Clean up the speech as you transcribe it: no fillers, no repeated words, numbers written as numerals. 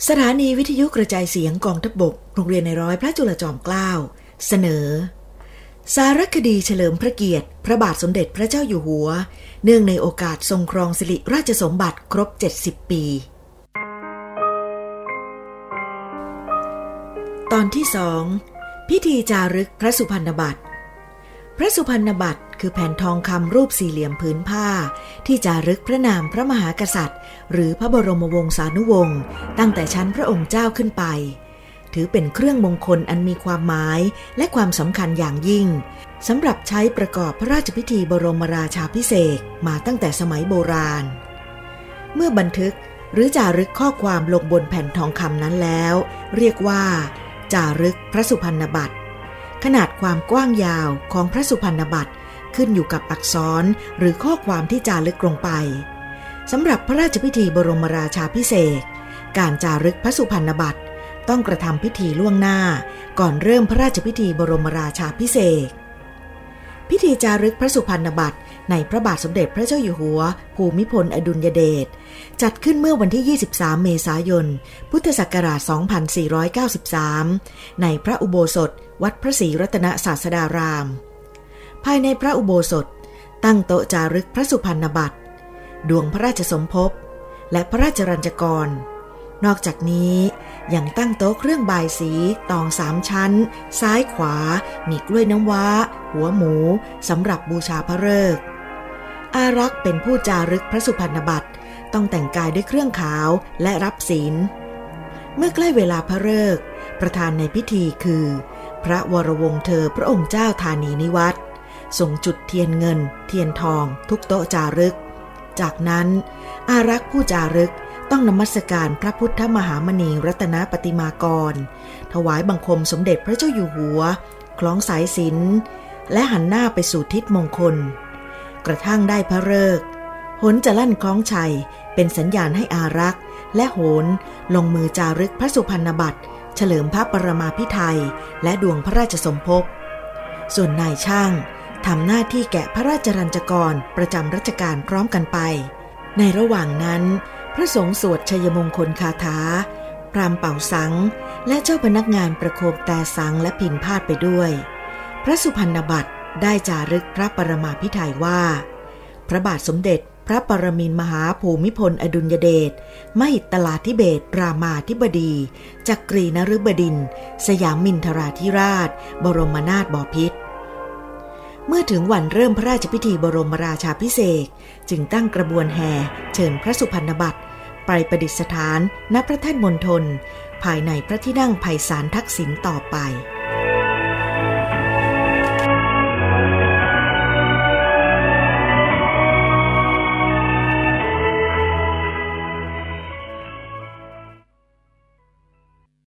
สถานีวิทยุกระจายเสียงกองทัพบกโรงเรียนในร้อยพระจุลจอมเกล้าเสนอสารคดีเฉลิมพระเกียรติพระบาทสมเด็จพระเจ้าอยู่หัวเนื่องในโอกาสทรงครองสิริราชสมบัติครบ70 ปีตอนที่2พิธีจารึกพระสุพรรณบัตรพระสุพรรณบัตรคือแผ่นทองคำรูปสี่เหลี่ยมผืนผ้าที่จารึกพระนามพระมหากษัตริย์หรือพระบรมวงศานุวงศ์ตั้งแต่ชั้นพระองค์เจ้าขึ้นไปถือเป็นเครื่องมงคลอันมีความหมายและความสำคัญอย่างยิ่งสำหรับใช้ประกอบพระราชพิธีบรมราชาภิเษกมาตั้งแต่สมัยโบราณเมื่อบันทึกหรือจารึกข้อความลงบนแผ่นทองคำนั้นแล้วเรียกว่าจารึกพระสุพรรณบัตรขนาดความกว้างยาวของพระสุพรรณบัตรขึ้นอยู่กับอักษรหรือข้อความที่จารึกลงไปสำหรับพระราชพิธีบรมราชาภิเษกการจารึกพระสุพรรณบัตรต้องกระทำพิธีล่วงหน้าก่อนเริ่มพระราชพิธีบรมราชาภิเษกพิธีจารึกพระสุพรรณบัตรในพระบาทสมเด็จพระเจ้าอยู่หัวภูมิพลอดุลยเดชจัดขึ้นเมื่อวันที่23 เมษายน พุทธศักราช 2493 ในพระอุโบสถวัดพระศรีรัตนศาสดารามภายในพระอุโบสถตั้งโต๊ะจารึกพระสุพรรณบัตรดวงพระราชสมภพและพระราชรัญจกรนอกจากนี้ยังตั้งโต๊ะเครื่องบายสีตอง3 ชั้นซ้ายขวามีกล้วยน้ำว้าหัวหมูสำหรับบูชาพระฤกษ์อารักษ์เป็นผู้จารึกพระสุพรรณบัตรต้องแต่งกายด้วยเครื่องขาวและรับศีลเมื่อใกล้เวลาพระฤกษ์ประธานในพิธีคือพระวรวงศ์เธอพระองค์เจ้าธานีนิวัตรส่งจุดเทียนเงินเทียนทองทุกโต๊ะจารึกจากนั้นอารักษ์ผู้จารึกต้องนมัสการพระพุทธมหามณีรัตนปฏิมากรถวายบังคมสมเด็จพระเจ้าอยู่หัวคล้องสายสิญจน์และหันหน้าไปสู่ทิศมงคลกระทั่งได้พระฤกษ์โหนจะลั่นคล้องชัยเป็นสัญญาณให้อารักษ์และโหนลงมือจารึกพระสุพรรณบัตรเฉลิมพระปรมาภิไธยและดวงพระราชสมภพส่วนนายช่างทำหน้าที่แกะพระราชรัญจกรประจำรัชกาลพร้อมกันไปในระหว่างนั้นพระสงฆ์สวดชัยมงคลคาถาพราหมณ์เป่าสังและเจ้าพนักงานประโคมแต่สังและพิณพาทย์ไปด้วยพระสุพรรณบัตรได้จารึกพระปรมาภิไธยว่าพระบาทสมเด็จพระปรมินทรมหาภูมิพลอดุลยเดชมหิตลาธิเบศรรามาธิบดีจักรีนฤบดินทร์สยามินทราธิราชบรมนาถบพิตรเมื่อถึงวันเริ่มพระราชพิธีบรมราชาภิเษกจึงตั้งกระบวนแห่เชิญพระสุพรรณบัตรไปประดิษฐานณพระแท่นมณฑลภายในพระที่นั่งไพศาลทักษิณต่อไป